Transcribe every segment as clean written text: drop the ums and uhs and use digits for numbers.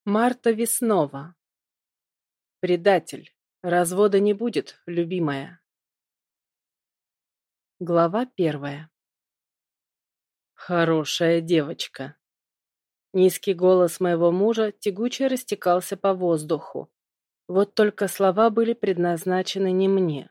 Марта Веснова. Предатель. Развода не будет, любимая. Глава 1. Хорошая девочка. Низкий голос моего мужа тягуче растекался по воздуху. Вот только слова были предназначены не мне.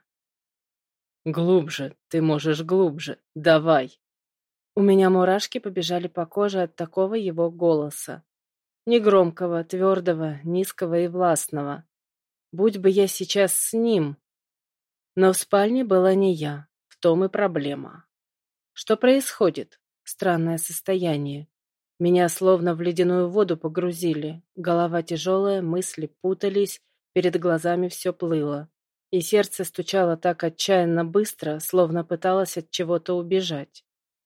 Глубже, ты можешь глубже. Давай. У меня мурашки побежали по коже от такого его голоса. Негромкого, твердого, низкого и властного. Будь бы я сейчас с ним. Но в спальне была не я, в том и проблема. Что происходит? Странное состояние. Меня словно в ледяную воду погрузили. Голова тяжелая, мысли путались, перед глазами все плыло. И сердце стучало так отчаянно быстро, словно пыталось от чего-то убежать.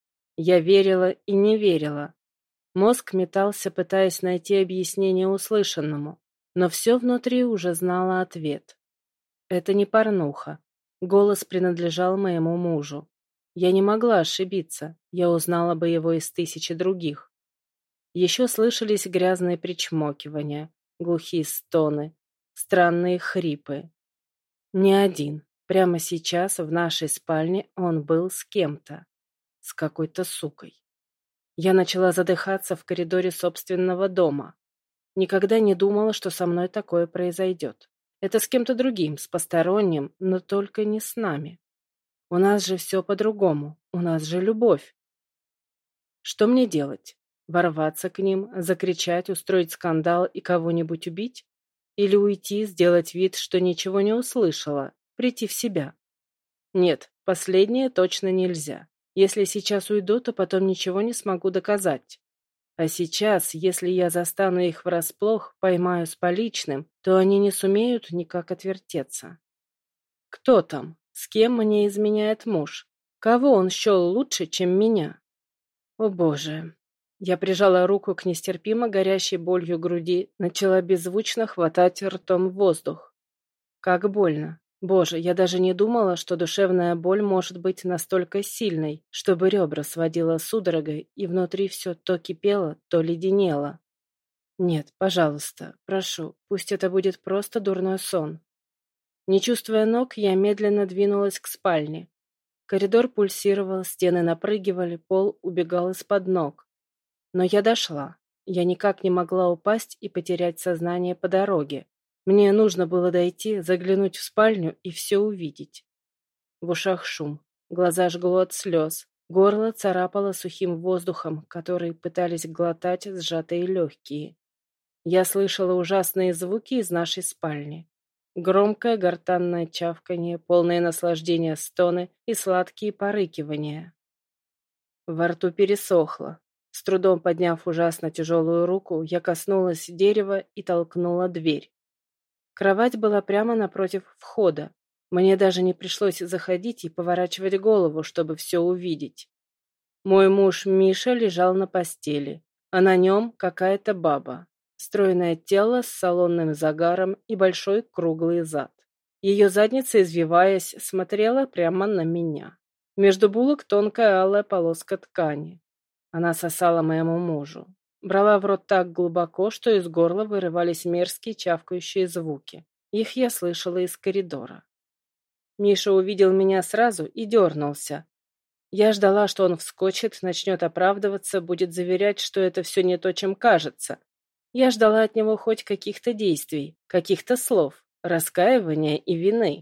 Я верила и не верила. Мозг метался, пытаясь найти объяснение услышанному, но все внутри уже знало ответ. Это не порнуха. Голос принадлежал моему мужу. Я не могла ошибиться, я узнала бы его из тысячи других. Еще слышались грязные причмокивания, глухие стоны, странные хрипы. Не один. Прямо сейчас в нашей спальне он был с кем-то. С какой-то сукой. Я начала задыхаться в коридоре собственного дома. Никогда не думала, что со мной такое произойдет. Это с кем-то другим, с посторонним, но только не с нами. У нас же все по-другому. У нас же любовь. Что мне делать? Ворваться к ним, закричать, устроить скандал и кого-нибудь убить? Или уйти, сделать вид, что ничего не услышала, прийти в себя? Нет, последнее точно нельзя. Если сейчас уйду, то потом ничего не смогу доказать. А сейчас, если я застану их врасплох, поймаю с поличным, то они не сумеют никак отвертеться. Кто там? С кем мне изменяет муж? Кого он счел лучше, чем меня? О боже! Я прижала руку к нестерпимо горящей болью груди, начала беззвучно хватать ртом воздух. Как больно! Боже, я даже не думала, что душевная боль может быть настолько сильной, чтобы ребра сводило судорогой, и внутри все то кипело, то леденело. Нет, пожалуйста, прошу, пусть это будет просто дурной сон. Не чувствуя ног, я медленно двинулась к спальне. Коридор пульсировал, стены напрыгивали, пол убегал из-под ног. Но я дошла. Я никак не могла упасть и потерять сознание по дороге. Мне нужно было дойти, заглянуть в спальню и все увидеть. В ушах шум, глаза жгло от слез, горло царапало сухим воздухом, который пытались глотать сжатые легкие. Я слышала ужасные звуки из нашей спальни. Громкое гортанное чавканье, полное наслаждения стоны и сладкие порыкивания. Во рту пересохло. С трудом подняв ужасно тяжелую руку, я коснулась дерева и толкнула дверь. Кровать была прямо напротив входа. Мне даже не пришлось заходить и поворачивать голову, чтобы все увидеть. Мой муж Миша лежал на постели, а на нем какая-то баба. Стройное тело с салонным загаром и большой круглый зад. Ее задница, извиваясь, смотрела прямо на меня. Между булок тонкая алая полоска ткани. Она сосала моему мужу. Брала в рот так глубоко, что из горла вырывались мерзкие чавкающие звуки. Их я слышала из коридора. Миша увидел меня сразу и дернулся. Я ждала, что он вскочит, начнет оправдываться, будет заверять, что это все не то, чем кажется. Я ждала от него хоть каких-то действий, каких-то слов, раскаивания и вины.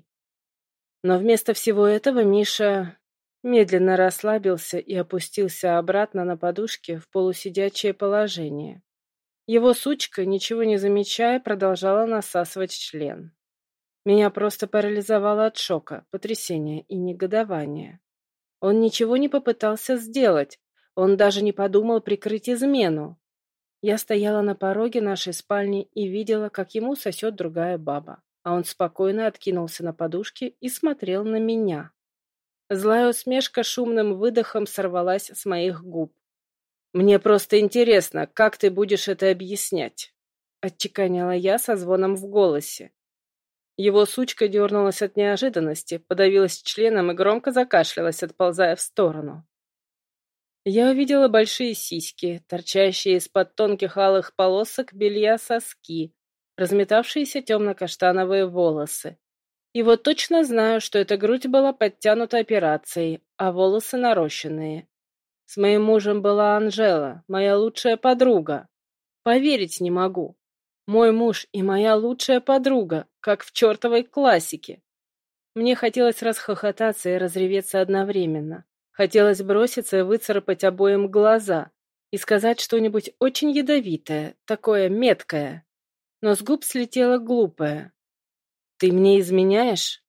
Но вместо всего этого Миша медленно расслабился и опустился обратно на подушке в полусидячее положение. Его сучка, ничего не замечая, продолжала насасывать член. Меня просто парализовало от шока, потрясения и негодования. Он ничего не попытался сделать, он даже не подумал прикрыть измену. Я стояла на пороге нашей спальни и видела, как ему сосет другая баба, а он спокойно откинулся на подушке и смотрел на меня. Злая усмешка шумным выдохом сорвалась с моих губ. «Мне просто интересно, как ты будешь это объяснять?» — отчеканила я со звоном в голосе. Его сучка дернулась от неожиданности, подавилась членом и громко закашлялась, отползая в сторону. Я увидела большие сиськи, торчащие из-под тонких алых полосок белья соски, разметавшиеся темно-каштановые волосы. И вот точно знаю, что эта грудь была подтянута операцией, а волосы нарощенные. С моим мужем была Анжела, моя лучшая подруга. Поверить не могу. Мой муж и моя лучшая подруга, как в чертовой классике. Мне хотелось расхохотаться и разреветься одновременно. Хотелось броситься и выцарапать обоим глаза и сказать что-нибудь очень ядовитое, такое меткое. Но с губ слетело глупое. «Ты мне изменяешь?»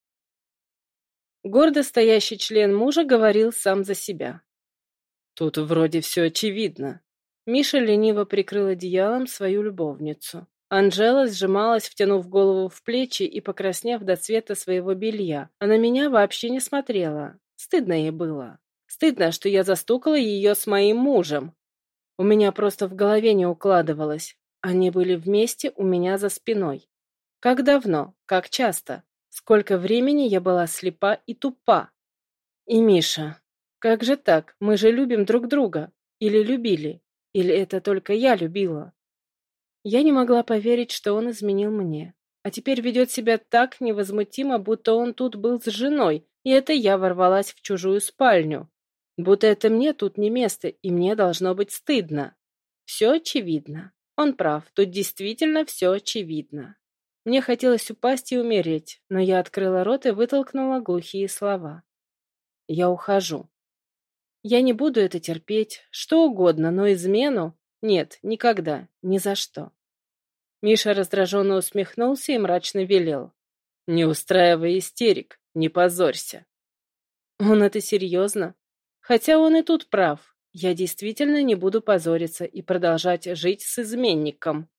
Гордо стоящий член мужа говорил сам за себя. Тут вроде все очевидно. Миша лениво прикрыл одеялом свою любовницу. Анжела сжималась, втянув голову в плечи и покраснев до цвета своего белья. А на меня вообще не смотрела. Стыдно ей было. Стыдно, что я застукала ее с моим мужем. У меня просто в голове не укладывалось. Они были вместе у меня за спиной. Как давно? Как часто? Сколько времени я была слепа и тупа? И Миша. Как же так? Мы же любим друг друга. Или любили? Или это только я любила? Я не могла поверить, что он изменил мне. А теперь ведет себя так невозмутимо, будто он тут был с женой, и это я ворвалась в чужую спальню. Будто это мне тут не место, и мне должно быть стыдно. Все очевидно. Он прав, тут действительно все очевидно. Мне хотелось упасть и умереть, но я открыла рот и вытолкнула глухие слова. Я ухожу. Я не буду это терпеть, что угодно, но измену? Нет, никогда, ни за что. Миша раздраженно усмехнулся и мрачно велел. Не устраивай истерик, не позорься. Он это серьезно? Хотя он и тут прав. Я действительно не буду позориться и продолжать жить с изменником.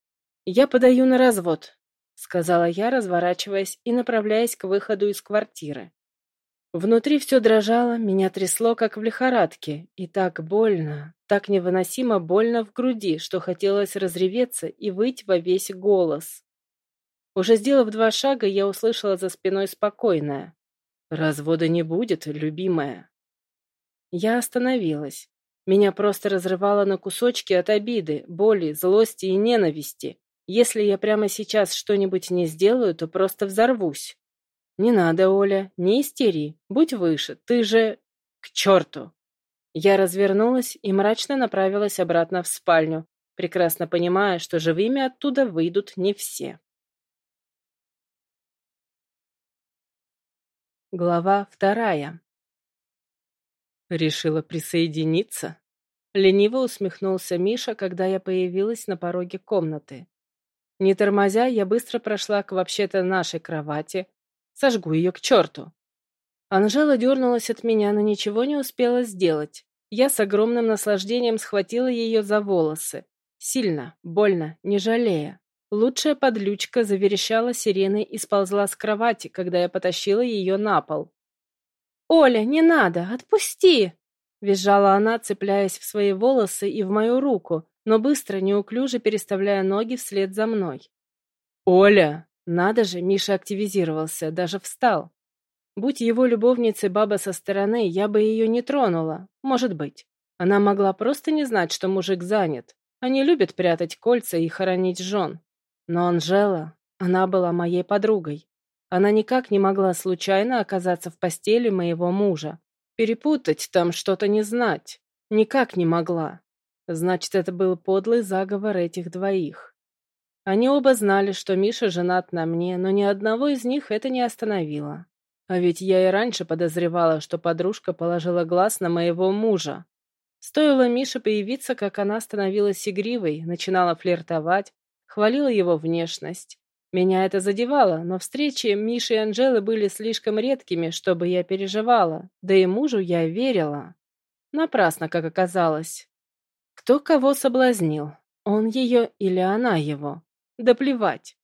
Я подаю на развод, сказала я, разворачиваясь и направляясь к выходу из квартиры. Внутри все дрожало, меня трясло, как в лихорадке, и так больно, так невыносимо больно в груди, что хотелось разреветься и выть во весь голос. Уже сделав 2 шага, я услышала за спиной спокойное. «Развода не будет, любимая». Я остановилась. Меня просто разрывало на кусочки от обиды, боли, злости и ненависти. Если я прямо сейчас что-нибудь не сделаю, то просто взорвусь. «Не надо, Оля, не истери, будь выше, ты же...» «К черту!» Я развернулась и мрачно направилась обратно в спальню, прекрасно понимая, что живыми оттуда выйдут не все. Глава 2. Решила присоединиться? Лениво усмехнулся Миша, когда я появилась на пороге комнаты. Не тормозя, я быстро прошла к вообще-то нашей кровати. Сожгу ее к черту. Анжела дернулась от меня, но ничего не успела сделать. Я с огромным наслаждением схватила ее за волосы. Сильно, больно, не жалея. Лучшая подлючка заверещала сиреной и сползла с кровати, когда я потащила ее на пол. «Оля, не надо! Отпусти!» Визжала она, цепляясь в свои волосы и в мою руку, но быстро, неуклюже переставляя ноги вслед за мной. «Оля!» Надо же, Миша активизировался, даже встал. Будь его любовницей баба со стороны, я бы ее не тронула. Может быть. Она могла просто не знать, что мужик занят. Они любят прятать кольца и хоронить жен. Но Анжела, она была моей подругой. Она никак не могла случайно оказаться в постели моего мужа. Перепутать там что-то не знать. Никак не могла. Значит, это был подлый заговор этих двоих. Они оба знали, что Миша женат на мне, но ни одного из них это не остановило. А ведь я и раньше подозревала, что подружка положила глаз на моего мужа. Стоило Мише появиться, как она становилась игривой, начинала флиртовать, хвалила его внешность. Меня это задевало, но встречи Миши и Анжелы были слишком редкими, чтобы я переживала, да и мужу я верила. Напрасно, как оказалось. Кто кого соблазнил? Он ее или она его? Да плевать.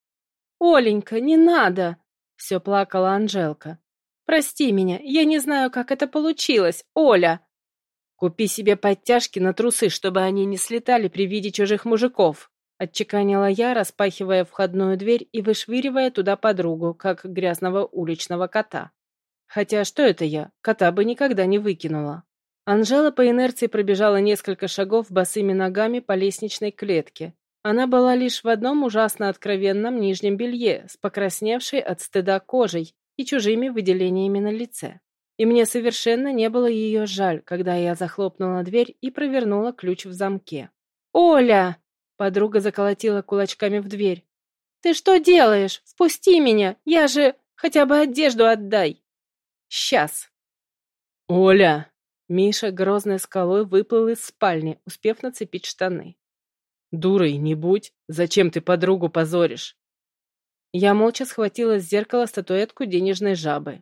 «Оленька, не надо!» — все плакала Анжелка. «Прости меня, я не знаю, как это получилось, Оля!» «Купи себе подтяжки на трусы, чтобы они не слетали при виде чужих мужиков», — отчеканила я, распахивая входную дверь и вышвыривая туда подругу, как грязного уличного кота. Хотя что это я? Кота бы никогда не выкинула. Анжела по инерции пробежала несколько шагов босыми ногами по лестничной клетке. Она была лишь в одном ужасно откровенном нижнем белье, с покрасневшей от стыда кожей и чужими выделениями на лице. И мне совершенно не было ее жаль, когда я захлопнула дверь и провернула ключ в замке. «Оля!» — подруга заколотила кулачками в дверь. «Ты что делаешь? Впусти меня! Я же... Хотя бы одежду отдай!» «Сейчас!» «Оля!» Миша грозной скалой выплыл из спальни, успев нацепить штаны. «Дурой не будь! Зачем ты подругу позоришь?» Я молча схватила с зеркала статуэтку денежной жабы.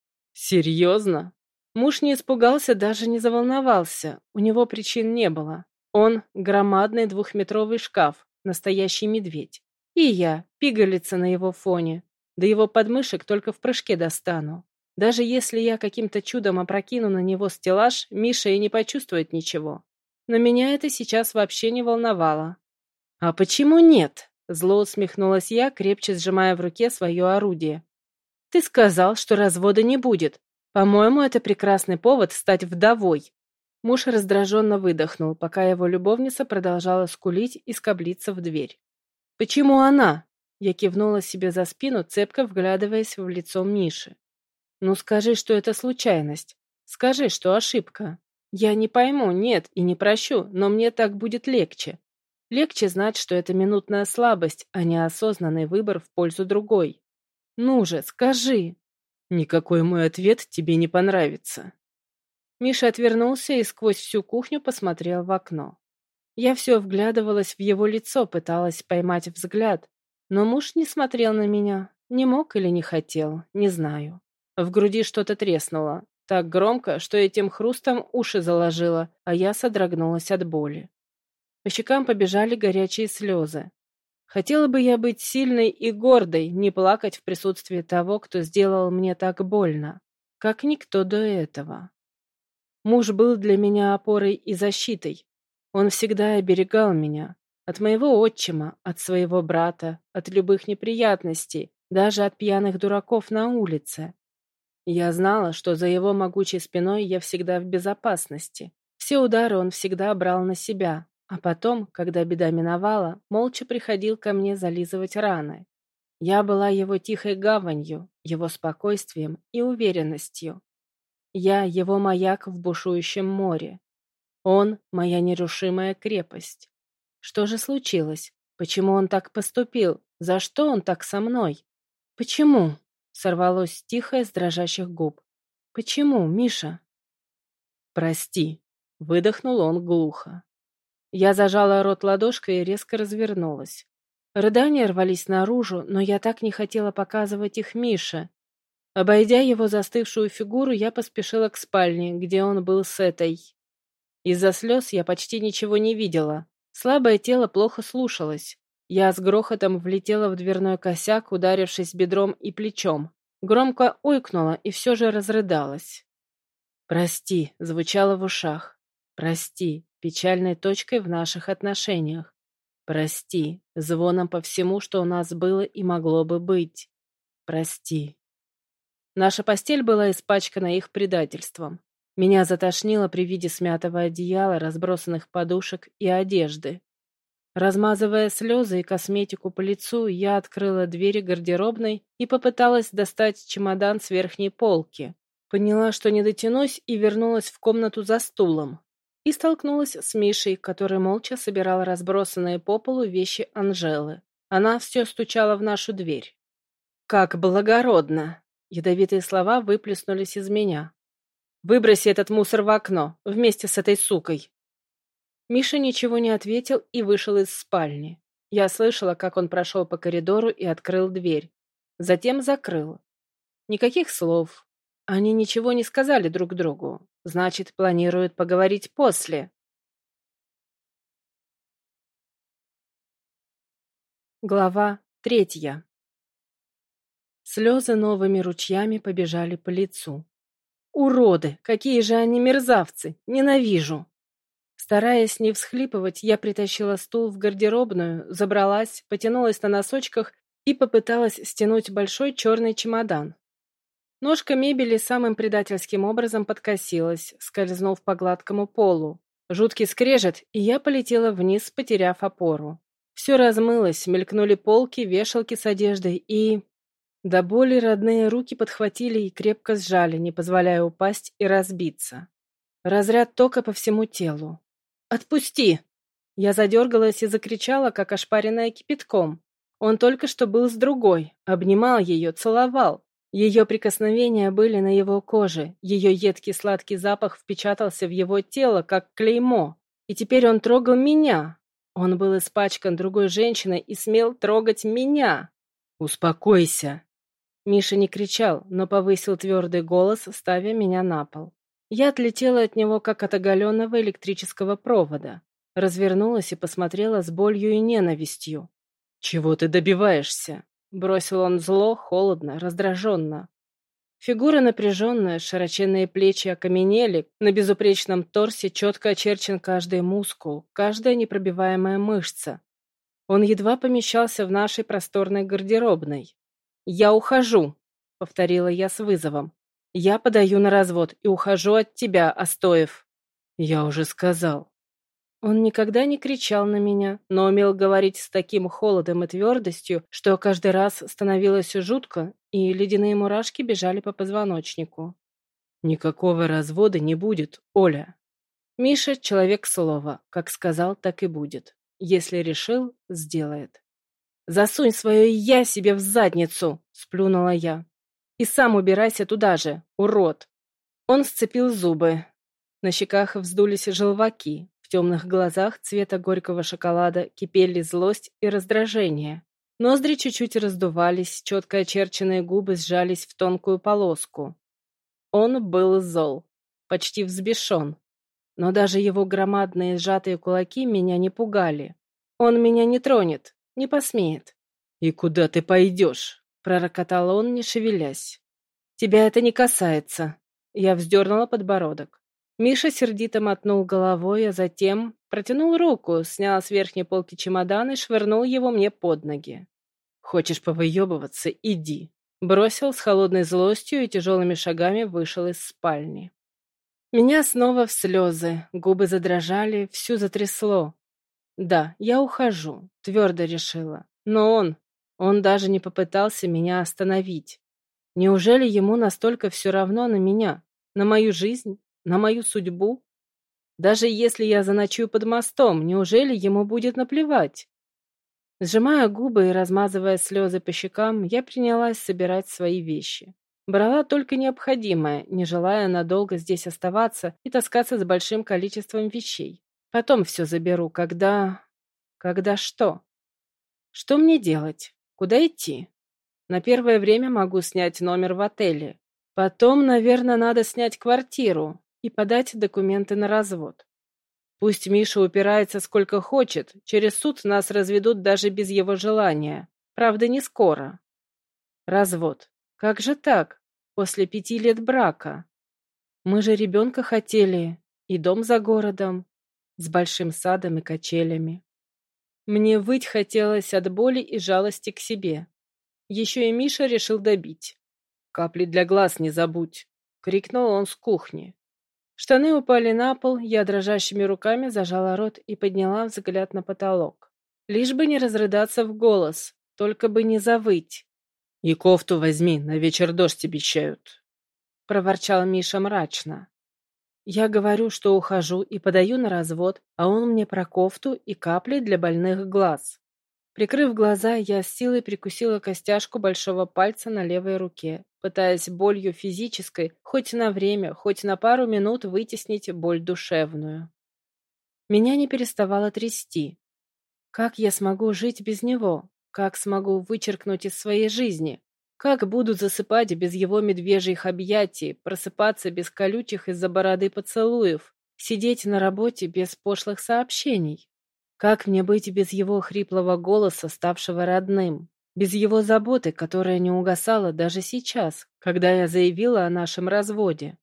«Серьезно?» Муж не испугался, даже не заволновался. У него причин не было. Он — громадный двухметровый шкаф, настоящий медведь. И я — пигалица на его фоне. До его подмышек только в прыжке достану. Даже если я каким-то чудом опрокину на него стеллаж, Миша и не почувствует ничего. Но меня это сейчас вообще не волновало. «А почему нет?» — зло усмехнулась я, крепче сжимая в руке свое орудие. «Ты сказал, что развода не будет. По-моему, это прекрасный повод стать вдовой». Муж раздраженно выдохнул, пока его любовница продолжала скулить и скоблиться в дверь. «Почему она?» Я кивнула себе за спину, цепко вглядываясь в лицо Миши. «Ну скажи, что это случайность. Скажи, что ошибка. Я не пойму, нет, и не прощу, но мне так будет легче. Легче знать, что это минутная слабость, а не осознанный выбор в пользу другой. Ну же, скажи!» «Никакой мой ответ тебе не понравится». Миша отвернулся и сквозь всю кухню посмотрел в окно. Я все вглядывалась в его лицо, пыталась поймать взгляд, но муж не смотрел на меня, не мог или не хотел, не знаю. В груди что-то треснуло, так громко, что этим хрустом уши заложило, а я содрогнулась от боли. По щекам побежали горячие слезы. Хотела бы я быть сильной и гордой, не плакать в присутствии того, кто сделал мне так больно, как никто до этого. Муж был для меня опорой и защитой. Он всегда оберегал меня. От моего отчима, от своего брата, от любых неприятностей, даже от пьяных дураков на улице. Я знала, что за его могучей спиной я всегда в безопасности. Все удары он всегда брал на себя, а потом, когда беда миновала, молча приходил ко мне зализывать раны. Я была его тихой гаванью, его спокойствием и уверенностью. Я его маяк в бушующем море. Он — моя нерушимая крепость. Что же случилось? Почему он так поступил? За что он так со мной? Почему? Сорвалось тихо с дрожащих губ. Почему, Миша? Прости. Выдохнул он глухо. Я зажала рот ладошкой и резко развернулась. Рыдания рвались наружу, но я так не хотела показывать их Мише. Обойдя его застывшую фигуру, я поспешила к спальне, где он был с этой. Из-за слез я почти ничего не видела. Слабое тело плохо слушалось. Я с грохотом влетела в дверной косяк, ударившись бедром и плечом. Громко ойкнула и все же разрыдалась. «Прости», — звучало в ушах. «Прости», печальной точкой в наших отношениях. «Прости», звоном по всему, что у нас было и могло бы быть. «Прости». Наша постель была испачкана их предательством. Меня затошнило при виде смятого одеяла, разбросанных подушек и одежды. Размазывая слезы и косметику по лицу, я открыла двери гардеробной и попыталась достать чемодан с верхней полки. Поняла, что не дотянусь, и вернулась в комнату за стулом. И столкнулась с Мишей, который молча собирал разбросанные по полу вещи Анжелы. Она все стучала в нашу дверь. «Как благородно!» Ядовитые слова выплеснулись из меня. «Выброси этот мусор в окно, вместе с этой сукой!» Миша ничего не ответил и вышел из спальни. Я слышала, как он прошел по коридору и открыл дверь. Затем закрыл. Никаких слов. Они ничего не сказали друг другу. Значит, планируют поговорить после. Глава 3. Слезы новыми ручьями побежали по лицу. Уроды! Какие же они мерзавцы! Ненавижу! Стараясь не всхлипывать, я притащила стул в гардеробную, забралась, потянулась на носочках и попыталась стянуть большой черный чемодан. Ножка мебели самым предательским образом подкосилась, скользнув по гладкому полу. Жуткий скрежет, и я полетела вниз, потеряв опору. Все размылось, мелькнули полки, вешалки с одеждой и... До боли родные руки подхватили и крепко сжали, не позволяя упасть и разбиться. Разряд тока по всему телу. «Отпусти!» Я задергалась и закричала, как ошпаренная кипятком. Он только что был с другой, обнимал ее, целовал. Ее прикосновения были на его коже, ее едкий сладкий запах впечатался в его тело, как клеймо. И теперь он трогал меня. Он был испачкан другой женщиной и смел трогать меня. «Успокойся!» Миша не кричал, но повысил твердый голос, ставя меня на пол. Я отлетела от него, как от оголенного электрического провода. Развернулась и посмотрела с болью и ненавистью. «Чего ты добиваешься?» Бросил он зло, холодно, раздраженно. Фигура напряженная, широченные плечи окаменели, на безупречном торсе четко очерчен каждый мускул, каждая непробиваемая мышца. Он едва помещался в нашей просторной гардеробной. «Я ухожу», — повторила я с вызовом. «Я подаю на развод и ухожу от тебя, Остоев». «Я уже сказал». Он никогда не кричал на меня, но умел говорить с таким холодом и твердостью, что каждый раз становилось жутко, и ледяные мурашки бежали по позвоночнику. «Никакого развода не будет, Оля». Миша — человек слова, как сказал, так и будет. Если решил, сделает. «Засунь свое «я» себе в задницу!» — сплюнула я. «И сам убирайся туда же, урод!» Он сцепил зубы. На щеках вздулись желваки. В темных глазах цвета горького шоколада кипели злость и раздражение. Ноздри чуть-чуть раздувались, четко очерченные губы сжались в тонкую полоску. Он был зол, почти взбешен. Но даже его громадные сжатые кулаки меня не пугали. Он меня не тронет, не посмеет. «И куда ты пойдешь?» — пророкотал он, не шевелясь. «Тебя это не касается». Я вздернула подбородок. Миша сердито мотнул головой, а затем протянул руку, снял с верхней полки чемодан и швырнул его мне под ноги. «Хочешь повыебываться? Иди!» Бросил с холодной злостью и тяжелыми шагами вышел из спальни. Меня снова в слезы, губы задрожали, всю затрясло. Да, я ухожу, твердо решила. Но он даже не попытался меня остановить. Неужели ему настолько все равно на меня, на мою жизнь? На мою судьбу? Даже если я заночую под мостом, неужели ему будет наплевать? Сжимая губы и размазывая слезы по щекам, я принялась собирать свои вещи. Брала только необходимое, не желая надолго здесь оставаться и таскаться с большим количеством вещей. Потом все заберу, когда... Когда что? Что мне делать? Куда идти? На первое время могу снять номер в отеле. Потом, наверное, надо снять квартиру и подать документы на развод. Пусть Миша упирается сколько хочет, через суд нас разведут даже без его желания. Правда, не скоро. Развод. Как же так? После 5 лет брака. Мы же ребенка хотели, и дом за городом, с большим садом и качелями. Мне выть хотелось от боли и жалости к себе. Еще и Миша решил добить. «Капли для глаз не забудь!» — крикнул он с кухни. Штаны упали на пол, я дрожащими руками зажала рот и подняла взгляд на потолок. Лишь бы не разрыдаться в голос, только бы не завыть. «И кофту возьми, на вечер дождь обещают», — проворчал Миша мрачно. Я говорю, что ухожу и подаю на развод, а он мне про кофту и капли для больных глаз. Прикрыв глаза, я с силой прикусила костяшку большого пальца на левой руке, пытаясь болью физической хоть на время, хоть на пару минут вытеснить боль душевную. Меня не переставало трясти. Как я смогу жить без него? Как смогу вычеркнуть из своей жизни? Как буду засыпать без его медвежьих объятий, просыпаться без колючих из-за бороды поцелуев, сидеть на работе без пошлых сообщений? Как мне быть без его хриплого голоса, ставшего родным? Без его заботы, которая не угасала даже сейчас, когда я заявила о нашем разводе?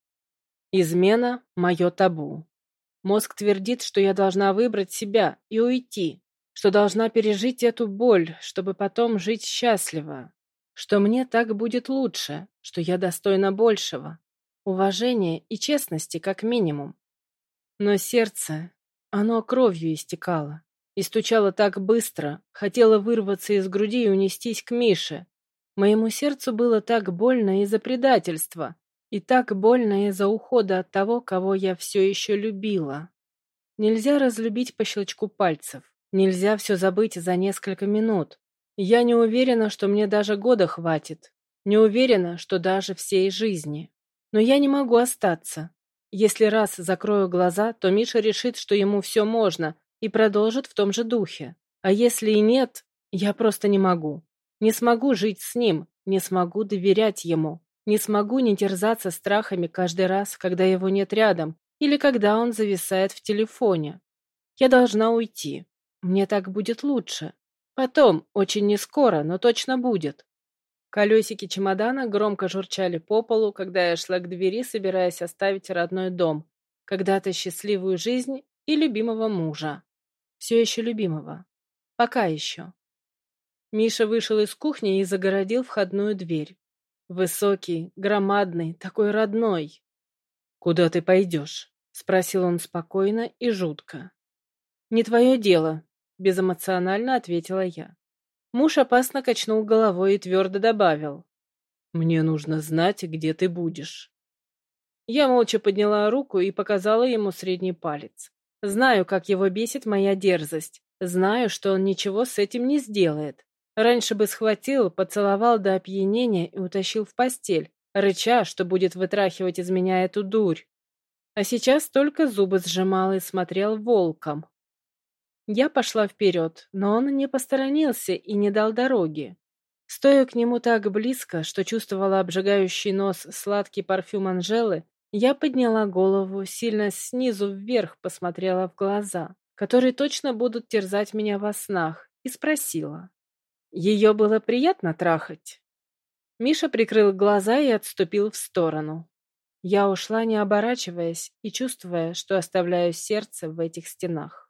Измена — мое табу. Мозг твердит, что я должна выбрать себя и уйти, что должна пережить эту боль, чтобы потом жить счастливо. что мне так будет лучше, что я достойна большего, уважения и честности как минимум. Но сердце, оно кровью истекало и стучало так быстро, хотело вырваться из груди и унестись к Мише. Моему сердцу было так больно из-за предательства и так больно из-за ухода от того, кого я все еще любила. Нельзя разлюбить по щелчку пальцев, нельзя все забыть за несколько минут. Я не уверена, что мне даже года хватит, не уверена, что даже всей жизни. Но я не могу остаться. Если раз закрою глаза, то Миша решит, что ему все можно, и продолжит в том же духе. А если и нет, я просто не могу. Не смогу жить с ним, не смогу доверять ему, не смогу не терзаться страхами каждый раз, когда его нет рядом, или когда он зависает в телефоне. Я должна уйти. Мне так будет лучше. Потом, очень нескоро, но точно будет. Колесики чемодана громко журчали по полу, когда я шла к двери, собираясь оставить родной дом, когда-то счастливую жизнь и любимого мужа. Все еще любимого. Пока еще. Миша вышел из кухни и загородил входную дверь. Высокий, громадный, такой родной. «Куда ты пойдешь?» — спросил он спокойно и жутко. «Не твое дело», — безэмоционально ответила я. Муж опасно качнул головой и твердо добавил. «Мне нужно знать, где ты будешь». Я молча подняла руку и показала ему средний палец. Знаю, как его бесит моя дерзость. Знаю, что он ничего с этим не сделает. Раньше бы схватил, поцеловал до опьянения и утащил в постель, рыча, что будет вытрахивать из меня эту дурь. А сейчас только зубы сжимал и смотрел волком. Я пошла вперед, но он не посторонился и не дал дороги. Стоя к нему так близко, что чувствовала обжигающий нос сладкий парфюм Анжелы, я подняла голову, сильно снизу вверх посмотрела в глаза, которые точно будут терзать меня во снах, и спросила. Ее было приятно трахать? Миша прикрыл глаза и отступил в сторону. Я ушла, не оборачиваясь, и чувствуя, что оставляю сердце в этих стенах.